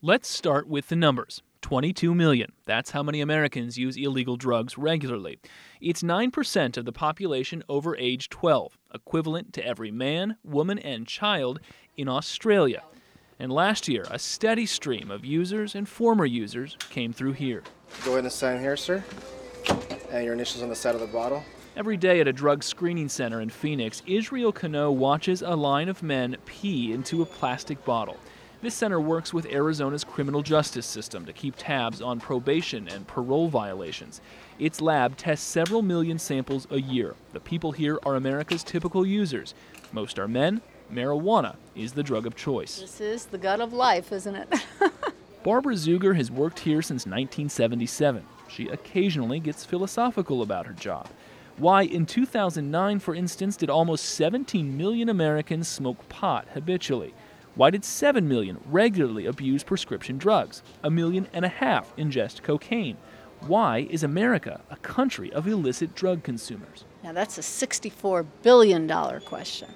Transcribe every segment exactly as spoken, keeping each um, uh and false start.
Let's start with the numbers. twenty-two million. That's how many Americans use illegal drugs regularly. It's nine percent of the population over age twelve, equivalent to every man, woman, and child in Australia. And last year, a steady stream of users and former users came through here. Go ahead and sign here, sir. And your initials on the side of the bottle. Every day at a drug screening center in Phoenix, Israel Cano watches a line of men pee into a plastic bottle. This center works with Arizona's criminal justice system to keep tabs on probation and parole violations. Its lab tests several million samples a year. The people here are America's typical users. Most are men. Marijuana is the drug of choice. This is the gut of life, isn't it? Barbara Zuger has worked here since nineteen seventy-seven. She occasionally gets philosophical about her job. Why, in two thousand nine, for instance, did almost seventeen million Americans smoke pot habitually? Why did seven million regularly abuse prescription drugs? A million and a half ingest cocaine. Why is America a country of illicit drug consumers? Now that's a sixty-four billion dollars question.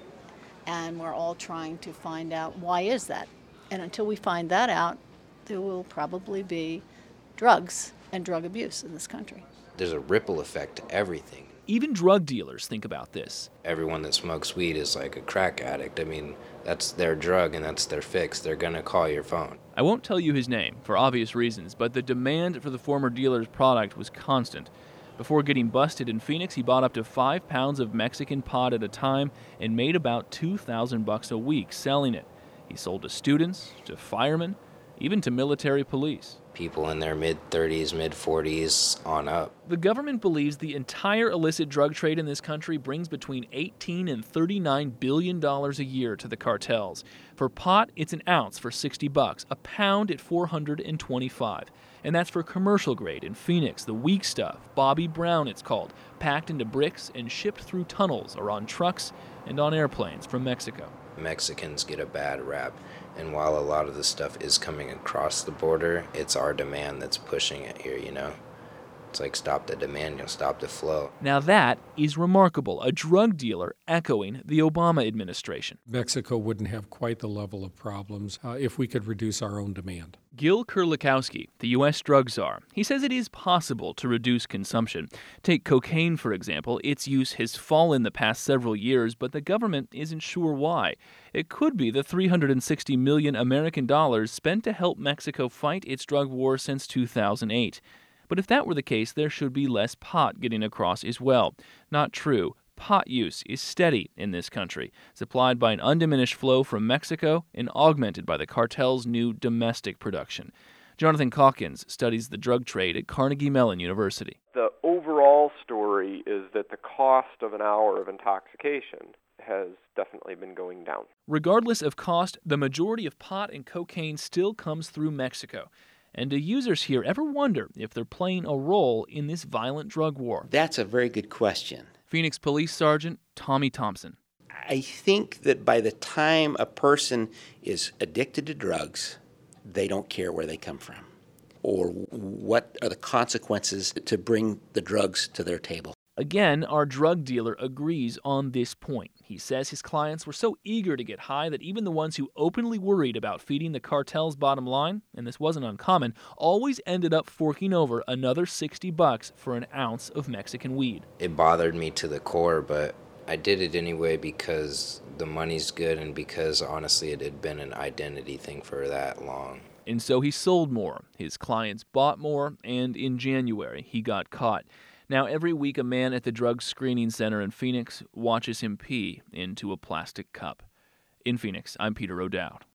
And we're all trying to find out why is that. And until we find that out, there will probably be drugs and drug abuse in this country. There's a ripple effect to everything. Even drug dealers think about this. Everyone that smokes weed is like a crack addict. I mean, that's their drug and that's their fix. They're going to call your phone. I won't tell you his name for obvious reasons, but the demand for the former dealer's product was constant. Before getting busted in Phoenix, he bought up to five pounds of Mexican pot at a time and made about two thousand bucks a week selling it. He sold to students, to firemen, even to military police. People in their mid-thirties, mid-forties on up. The government believes the entire illicit drug trade in this country brings between eighteen and thirty-nine billion dollars a year to the cartels. For pot, it's an ounce for sixty bucks, a pound at four hundred twenty-five. And that's for commercial grade in Phoenix, the weak stuff, Bobby Brown it's called, packed into bricks and shipped through tunnels or on trucks and on airplanes from Mexico. Mexicans get a bad rap, and while a lot of the stuff is coming across the border, it's our demand that's pushing it here, you know? It's like stop the demand, you'll stop the flow. Now that is remarkable, a drug dealer echoing the Obama administration. Mexico wouldn't have quite the level of problems uh, if we could reduce our own demand. Gil Kurlikowski, the U S drug czar, he says it is possible to reduce consumption. Take cocaine, for example. Its use has fallen the past several years, but the government isn't sure why. It could be the three hundred sixty million American dollars spent to help Mexico fight its drug war since two thousand eight. But if that were the case, there should be less pot getting across as well. Not true. Pot use is steady in this country, supplied by an undiminished flow from Mexico and augmented by the cartel's new domestic production. Jonathan Calkins studies the drug trade at Carnegie Mellon University. The overall story is that the cost of an hour of intoxication has definitely been going down. Regardless of cost, the majority of pot and cocaine still comes through Mexico. And do users here ever wonder if they're playing a role in this violent drug war? That's a very good question. Phoenix Police Sergeant Tommy Thompson. I think that by the time a person is addicted to drugs, they don't care where they come from or what are the consequences to bring the drugs to their table. Again, our drug dealer agrees on this point. He says his clients were so eager to get high that even the ones who openly worried about feeding the cartel's bottom line, and this wasn't uncommon, always ended up forking over another sixty bucks for an ounce of Mexican weed. It bothered me to the core, but I did it anyway because the money's good and because, honestly, it had been an identity thing for that long. And so he sold more. His clients bought more, and in January, he got caught. Now, every week, a man at the drug screening center in Phoenix watches him pee into a plastic cup. In Phoenix, I'm Peter O'Dowd.